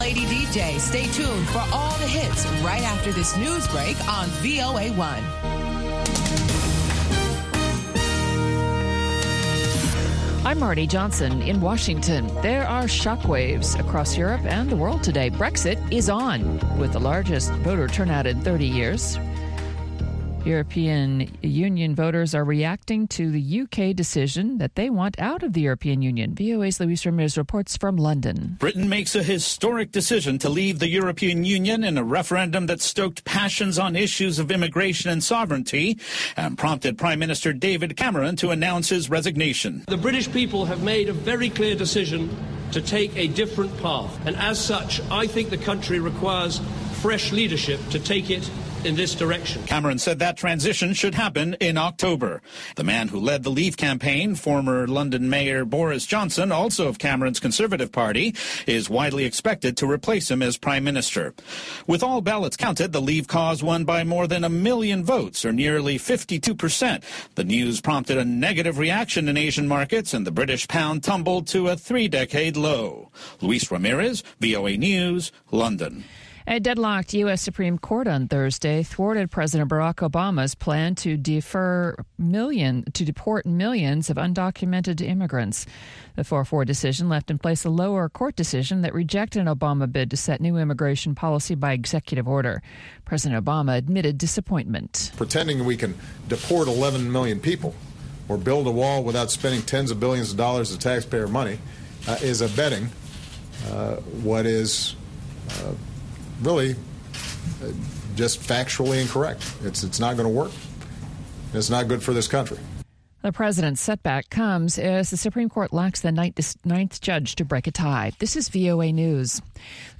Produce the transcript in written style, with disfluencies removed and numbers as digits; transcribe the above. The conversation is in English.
Lady DJ, stay tuned for all the hits right after this news break on VOA1. I'm Marty Johnson in Washington. There are shockwaves across Europe and the world today. Brexit is on, with the largest voter turnout in 30 years. European Union voters are reacting to the UK decision that they want out of the European Union. VOA's Luis Ramirez reports from London. Britain makes a historic decision to leave the European Union in a referendum that stoked passions on issues of immigration and sovereignty and prompted Prime Minister David Cameron to announce his resignation. The British people have made a very clear decision to take a different path, and as such, I think the country requires fresh leadership to take it in this direction. Cameron said that transition should happen in October. The man who led the Leave campaign, former London Mayor Boris Johnson, also of Cameron's Conservative Party, is widely expected to replace him as Prime Minister. With all ballots counted, the Leave cause won by more than 1 million votes, or nearly 52%. The news prompted a negative reaction in Asian markets, and the British pound tumbled to a 3-decade low. Luis Ramirez, VOA News, London. A deadlocked U.S. Supreme Court on Thursday thwarted President Barack Obama's plan to deport millions of undocumented immigrants. The 4-4 decision left in place a lower court decision that rejected an Obama bid to set new immigration policy by executive order. President Obama admitted disappointment. Pretending we can deport 11 million people or build a wall without spending tens of billions of dollars of taxpayer money is abetting what is really just factually incorrect. It's not going to work. It's not good for this country. The president's setback comes as the Supreme Court lacks the ninth judge to break a tie. This is VOA News.